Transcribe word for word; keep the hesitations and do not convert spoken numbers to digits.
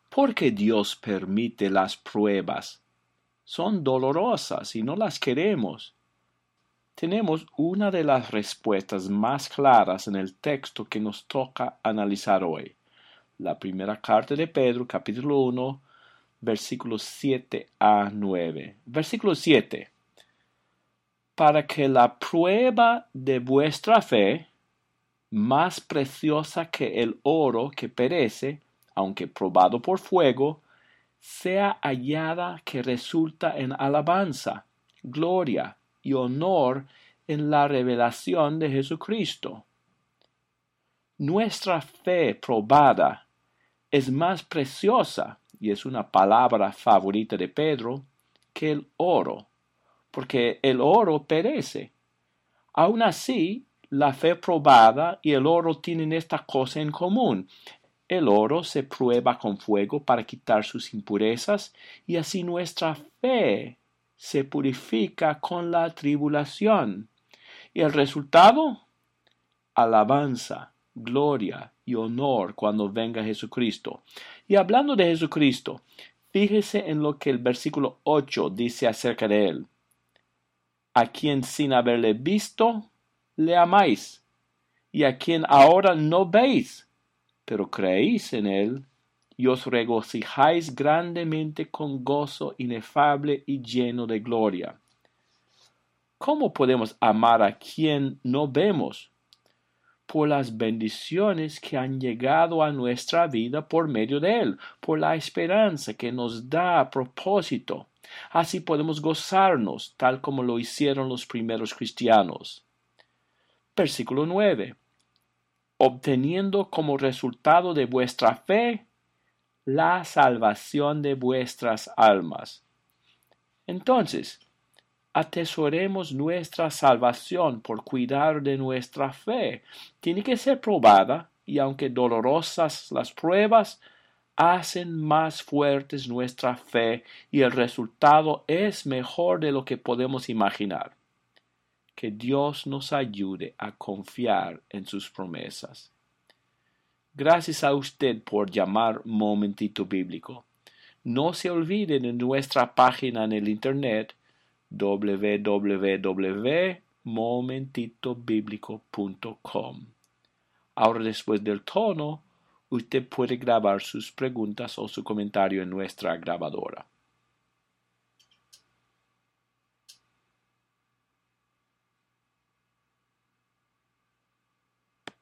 ¿Por qué Dios permite las pruebas? Son dolorosas y no las queremos. Tenemos una de las respuestas más claras en el texto que nos toca analizar hoy. La primera carta de Pedro, capítulo uno, versículos siete a nueve. Versículo siete. Para que la prueba de vuestra fe, más preciosa que el oro que perece, aunque probado por fuego, sea hallada que resulta en alabanza, gloria y honor en la revelación de Jesucristo. Nuestra fe probada es más preciosa, y es una palabra favorita de Pedro, que el oro, porque el oro perece. Aun así, la fe probada y el oro tienen esta cosa en común. El oro se prueba con fuego para quitar sus impurezas, y así nuestra fe se purifica con la tribulación. ¿Y el resultado? Alabanza, gloria y honor cuando venga Jesucristo. Y hablando de Jesucristo, fíjese en lo que el versículo ocho dice acerca de él. A quien sin haberle visto, le amáis, y a quien ahora no veis, pero creéis en él, y os regocijáis grandemente con gozo inefable y lleno de gloria. ¿Cómo podemos amar a quien no vemos? Por las bendiciones que han llegado a nuestra vida por medio de él, por la esperanza que nos da propósito. Así podemos gozarnos, tal como lo hicieron los primeros cristianos. Versículo nueve. Obteniendo como resultado de vuestra fe la salvación de vuestras almas. Entonces, atesoremos nuestra salvación por cuidar de nuestra fe. Tiene que ser probada, y aunque dolorosas las pruebas, hacen más fuertes nuestra fe, y el resultado es mejor de lo que podemos imaginar. Que Dios nos ayude a confiar en sus promesas. Gracias a usted por llamar Momentito Bíblico. No se olvide de nuestra página en el internet w w w punto momentito bíblico punto com. Ahora, después del tono, usted puede grabar sus preguntas o su comentario en nuestra grabadora.